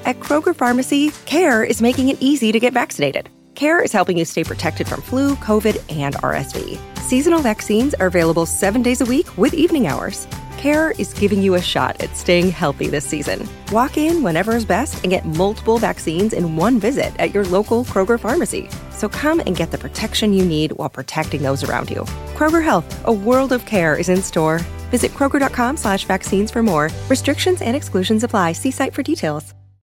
At Kroger Pharmacy, CARE is making it easy to get vaccinated. CARE is helping you stay protected from flu, COVID, and RSV. Seasonal vaccines are available 7 days a week with evening hours. CARE is giving you a shot at staying healthy this season. Walk in whenever is best and get multiple vaccines in one visit at your local Kroger Pharmacy. So come and get the protection you need while protecting those around you. Kroger Health, a world of care is in store. Visit Kroger.com/vaccines for more. Restrictions and exclusions apply. See site for details.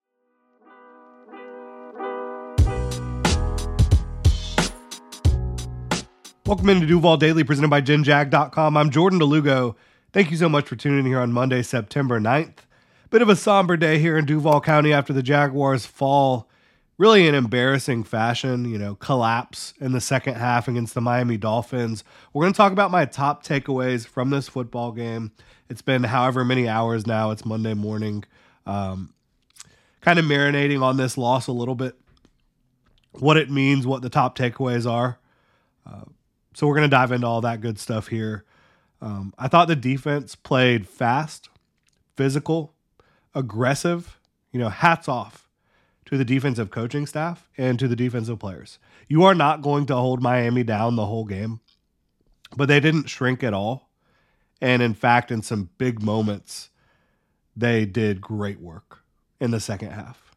Welcome into Duval Daily, presented by GenJag.com. I'm Jordan DeLugo. Thank you so much for tuning in here on Monday, September 9th. Bit of a somber day here in Duval County after the Jaguars fall really in embarrassing fashion, collapse in the second half against the Miami Dolphins. We're going to talk about my top takeaways from this football game. It's been however many hours now. It's Monday morning. Kind of marinating on this loss a little bit, what it means, what the top takeaways are. So we're going to dive into all that good stuff here. I thought the defense played fast, physical, aggressive. Hats off to the defensive coaching staff and to the defensive players. You are not going to hold Miami down the whole game, but they didn't shrink at all. And in fact, in some big moments, they did great work in the second half.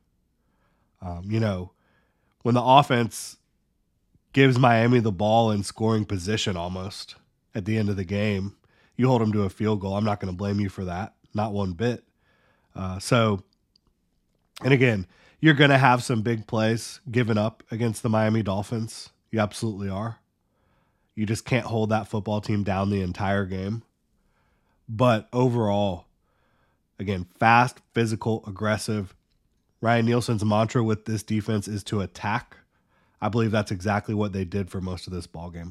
When the offense gives Miami the ball in scoring position almost at the end of the game, you hold them to a field goal. I'm not going to blame you for that. Not one bit. And again, you're going to have some big plays given up against the Miami Dolphins. You absolutely are. You just can't hold that football team down the entire game. But overall, again, fast, physical, aggressive. Ryan Nielsen's mantra with this defense is to attack. I believe that's exactly what they did for most of this ball game.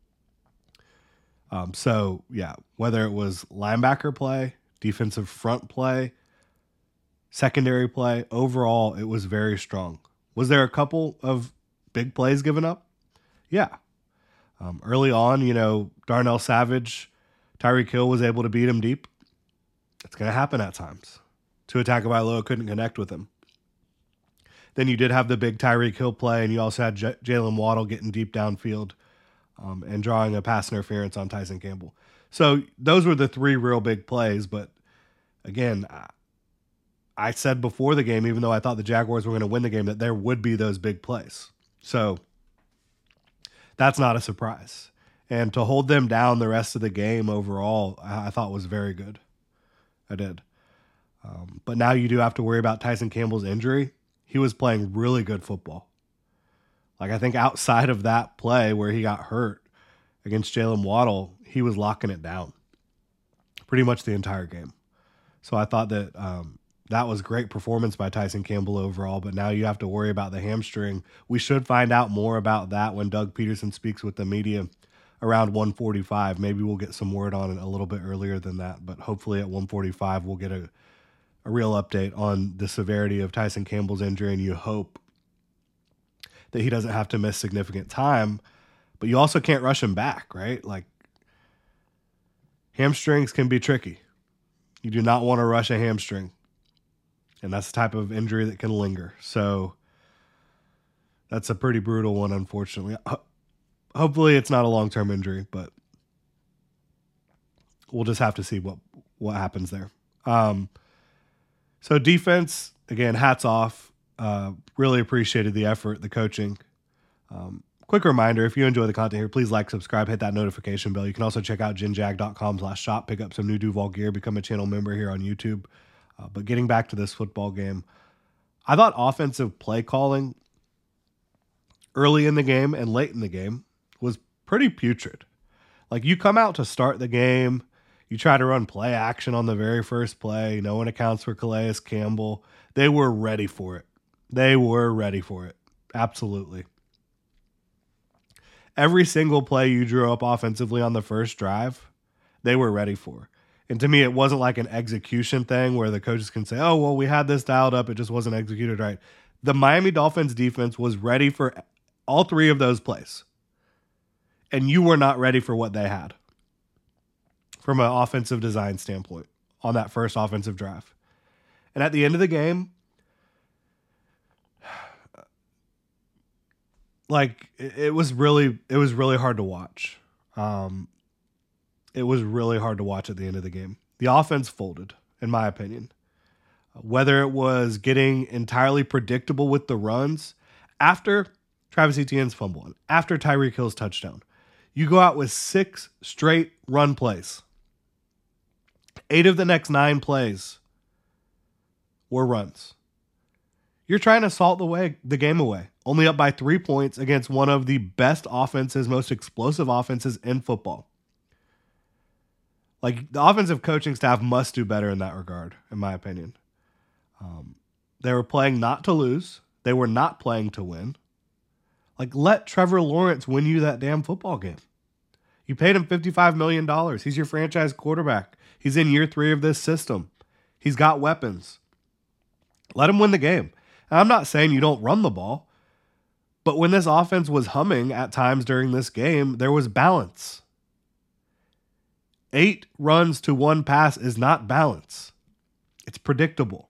Whether it was linebacker play, defensive front play, secondary play, overall, it was very strong. Was there a couple of big plays given up? Yeah. Early on, Darnell Savage, Tyreek Hill was able to beat him deep. It's going to happen at times. Tua Tagovailoa couldn't connect with him. Then you did have the big Tyreek Hill play, and you also had Jalen Waddle getting deep downfield and drawing a pass interference on Tyson Campbell. So those were the three real big plays. But again, I said before the game, even though I thought the Jaguars were going to win the game, that there would be those big plays. So that's not a surprise. And to hold them down the rest of the game overall, I thought was very good. I did. But now you do have to worry about Tyson Campbell's injury. He was playing really good football. I think outside of that play where he got hurt against Jalen Waddle, he was locking it down pretty much the entire game. So I thought that that was great performance by Tyson Campbell overall, but now you have to worry about the hamstring. We should find out more about that when Doug Peterson speaks with the media around 1:45. Maybe we'll get some word on it a little bit earlier than that, but hopefully at 1:45 we'll get a real update on the severity of Tyson Campbell's injury, and you hope that he doesn't have to miss significant time, but you also can't rush him back, right? Hamstrings can be tricky. You do not want to rush a hamstring, and that's the type of injury that can linger. So that's a pretty brutal one, unfortunately. Hopefully it's not a long-term injury, but we'll just have to see what happens there. So defense, again, hats off. Really appreciated the effort, the coaching. Quick reminder, if you enjoy the content here, please like, subscribe, hit that notification bell. You can also check out genjag.com/shop, pick up some new Duval gear, become a channel member here on YouTube. But getting back to this football game, I thought offensive play calling early in the game and late in the game was pretty putrid. You come out to start the game, you try to run play action on the very first play. No one accounts for Calais Campbell. They were ready for it. Absolutely. Every single play you drew up offensively on the first drive, they were ready for. And to me, it wasn't like an execution thing where the coaches can say, oh, well, we had this dialed up. It just wasn't executed right. The Miami Dolphins defense was ready for all three of those plays. And you were not ready for what they had from an offensive design standpoint on that first offensive drive. And at the end of the game, like it was really hard to watch. It was really hard to watch at the end of the game. The offense folded, in my opinion. Whether it was getting entirely predictable with the runs after Travis Etienne's fumble and after Tyreek Hill's touchdown, you go out with 6 straight run plays. 8 of the next 9 plays were runs. You're trying to salt the game away, only up by 3 points against one of the best offenses, most explosive offenses in football. Like, the offensive coaching staff must do better in that regard, in my opinion. They were playing not to lose. They were not playing to win. Like, let Trevor Lawrence win you that damn football game. You paid him $55 million. He's your franchise quarterback. He's in year 3 of this system. He's got weapons. Let him win the game. And I'm not saying you don't run the ball, but when this offense was humming at times during this game, there was balance. 8 runs to 1 pass is not balance. It's predictable.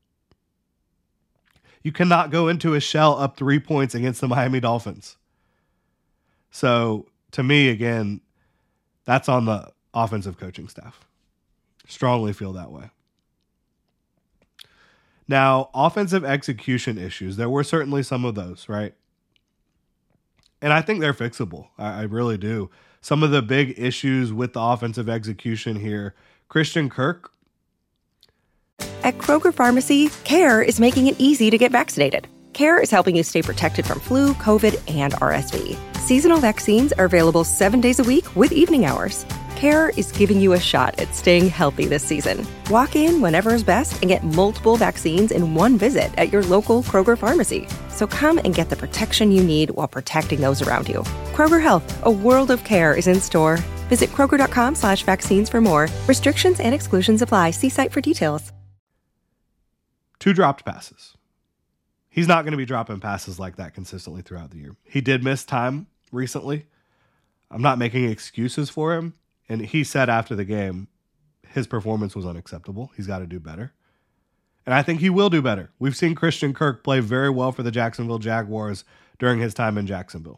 You cannot go into a shell up 3 points against the Miami Dolphins. So, to me, again, that's on the offensive coaching staff. Strongly feel that way. Now, offensive execution issues. There were certainly some of those, right? And I think they're fixable. I really do. Some of the big issues with the offensive execution here, Christian Kirk. At Kroger Pharmacy, CARE is making it easy to get vaccinated. CARE is helping you stay protected from flu, COVID, and RSV. Seasonal vaccines are available 7 days a week with evening hours. CARE is giving you a shot at staying healthy this season. Walk in whenever is best and get multiple vaccines in one visit at your local Kroger Pharmacy. So come and get the protection you need while protecting those around you. Kroger Health, a world of care is in store. Visit Kroger.com/vaccines for more. Restrictions and exclusions apply. See site for details. 2 dropped passes. He's not going to be dropping passes like that consistently throughout the year. He did miss time recently. I'm not making excuses for him. And he said after the game, his performance was unacceptable. He's got to do better. And I think he will do better. We've seen Christian Kirk play very well for the Jacksonville Jaguars during his time in Jacksonville.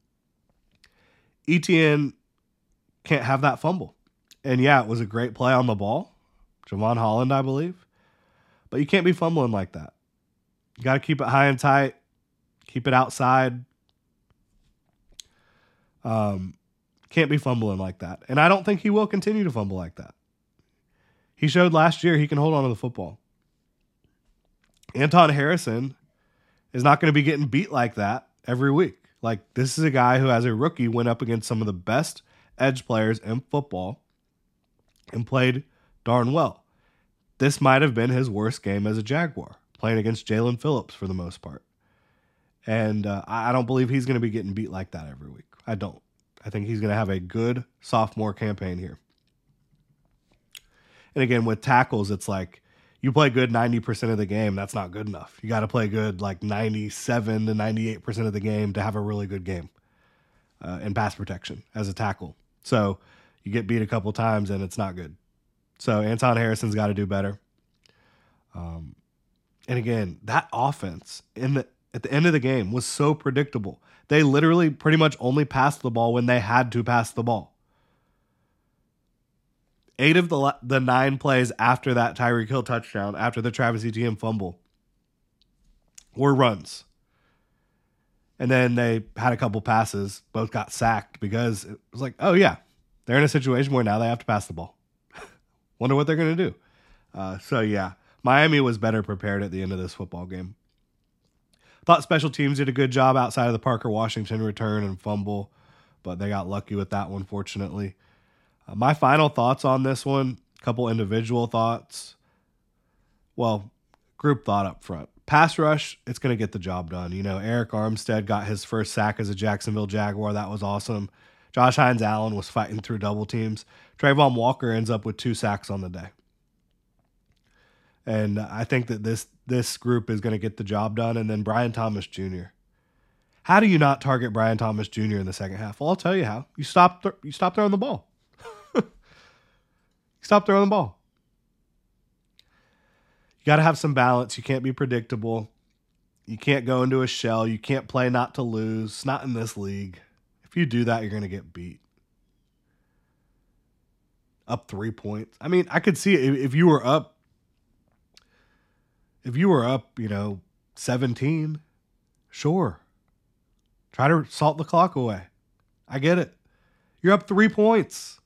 Etienne can't have that fumble. And yeah, it was a great play on the ball. Javon Holland, I believe. But you can't be fumbling like that. You got to keep it high and tight. Keep it outside. Can't be fumbling like that. And I don't think he will continue to fumble like that. He showed last year he can hold on to the football. Anton Harrison is not going to be getting beat like that every week. Like, this is a guy who, as a rookie, went up against some of the best edge players in football and played darn well. This might have been his worst game as a Jaguar, playing against Jalen Phillips for the most part. And I don't believe he's going to be getting beat like that every week. I don't. I think he's going to have a good sophomore campaign here. And again, with tackles, it's like you play good 90% of the game. That's not good enough. You got to play good like 97 to 98% of the game to have a really good game in pass protection as a tackle. So you get beat a couple times and it's not good. So Anton Harrison's got to do better. And again, that offense at the end of the game was so predictable. They literally pretty much only passed the ball when they had to pass the ball. 8 of the 9 plays after that Tyreek Hill touchdown, after the Travis Etienne fumble, were runs. And then they had a couple passes, both got sacked because it was like, oh yeah, they're in a situation where now they have to pass the ball. Wonder what they're going to do. So yeah, Miami was better prepared at the end of this football game. Thought special teams did a good job outside of the Parker Washington return and fumble, but they got lucky with that one, fortunately. My final thoughts on this one, a couple individual thoughts. Well, group thought up front. Pass rush, it's going to get the job done. You know, Eric Armstead got his first sack as a Jacksonville Jaguar. That was awesome. Josh Hines-Allen was fighting through double teams. Trayvon Walker ends up with 2 sacks on the day. And I think that this group is going to get the job done. And then Brian Thomas Jr. How do you not target Brian Thomas Jr. in the second half? Well, I'll tell you how. You stop throwing the ball. Stop throwing the ball. You got to have some balance. You can't be predictable. You can't go into a shell. You can't play not to lose. It's not in this league. If you do that, you're going to get beat. Up 3 points. I mean, I could see it if you were up, 17, sure. Try to salt the clock away. I get it. You're up 3 points.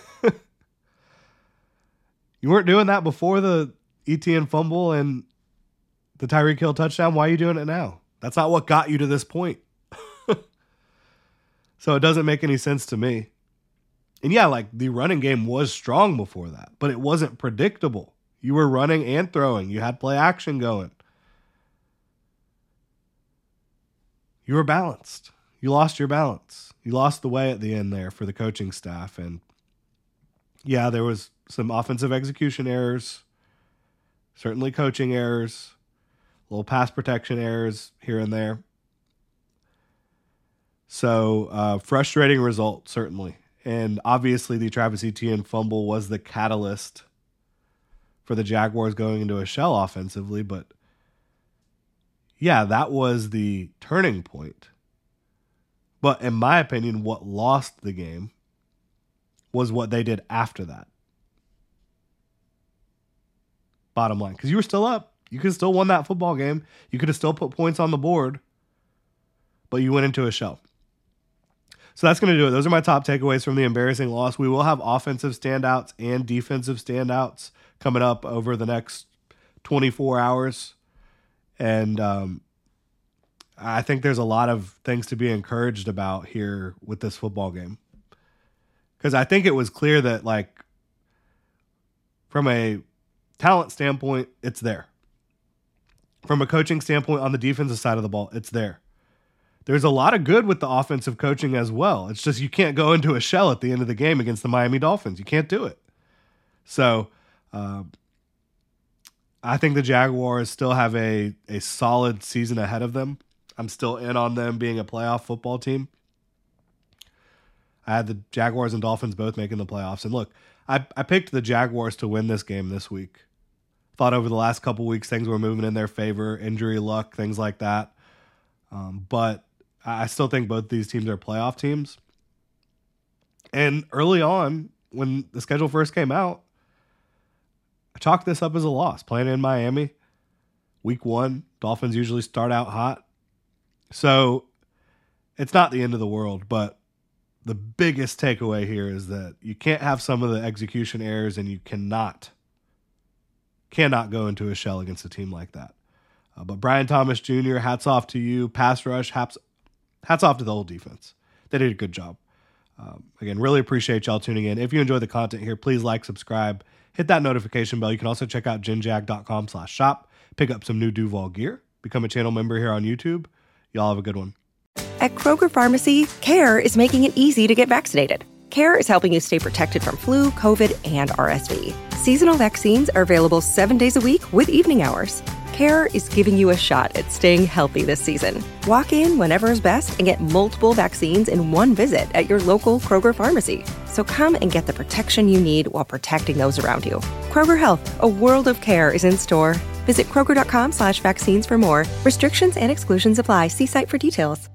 You weren't doing that before the ETN fumble and the Tyreek Hill touchdown. Why are you doing it now? That's not what got you to this point. So it doesn't make any sense to me. And yeah, like the running game was strong before that, but it wasn't predictable. You were running and throwing. You had play action going. You were balanced. You lost your balance. You lost the way at the end there for the coaching staff. And yeah, there was some offensive execution errors, certainly coaching errors, little pass protection errors here and there. So frustrating result, certainly. And obviously the Travis Etienne fumble was the catalyst for the Jaguars going into a shell offensively. But yeah, that was the turning point. But in my opinion, what lost the game was what they did after that. Bottom line. Because you were still up. You could have still won that football game. You could have still put points on the board. But you went into a shell. So that's going to do it. Those are my top takeaways from the embarrassing loss. We will have offensive standouts and defensive standouts coming up over the next 24 hours. And I think there's a lot of things to be encouraged about here with this football game. Because I think it was clear that, like, from a talent standpoint, it's there. From a coaching standpoint on the defensive side of the ball, it's there. There's a lot of good with the offensive coaching as well. It's just you can't go into a shell at the end of the game against the Miami Dolphins. You can't do it. So I think the Jaguars still have a solid season ahead of them. I'm still in on them being a playoff football team. I had the Jaguars and Dolphins both making the playoffs. And look, I picked the Jaguars to win this game this week. Thought over the last couple weeks things were moving in their favor, injury luck, things like that. But I still think both these teams are playoff teams. And early on, when the schedule first came out, I chalked this up as a loss. Playing in Miami, week 1, Dolphins usually start out hot. So it's not the end of the world, but the biggest takeaway here is that you can't have some of the execution errors, and you cannot go into a shell against a team like that. But Brian Thomas Jr., hats off to you. Pass rush, hats off to the whole defense. They did a good job. Again, really appreciate y'all tuning in. If you enjoy the content here, please like, subscribe, hit that notification bell. You can also check out genjag.com/shop, pick up some new Duval gear, become a channel member here on YouTube. Y'all have a good one. At Kroger Pharmacy, CARE is making it easy to get vaccinated. CARE is helping you stay protected from flu, COVID, and RSV. Seasonal vaccines are available 7 days a week with evening hours. CARE is giving you a shot at staying healthy this season. Walk in whenever is best and get multiple vaccines in one visit at your local Kroger Pharmacy. So come and get the protection you need while protecting those around you. Kroger Health, a world of care is in store. Visit Kroger.com/vaccines for more. Restrictions and exclusions apply. See site for details.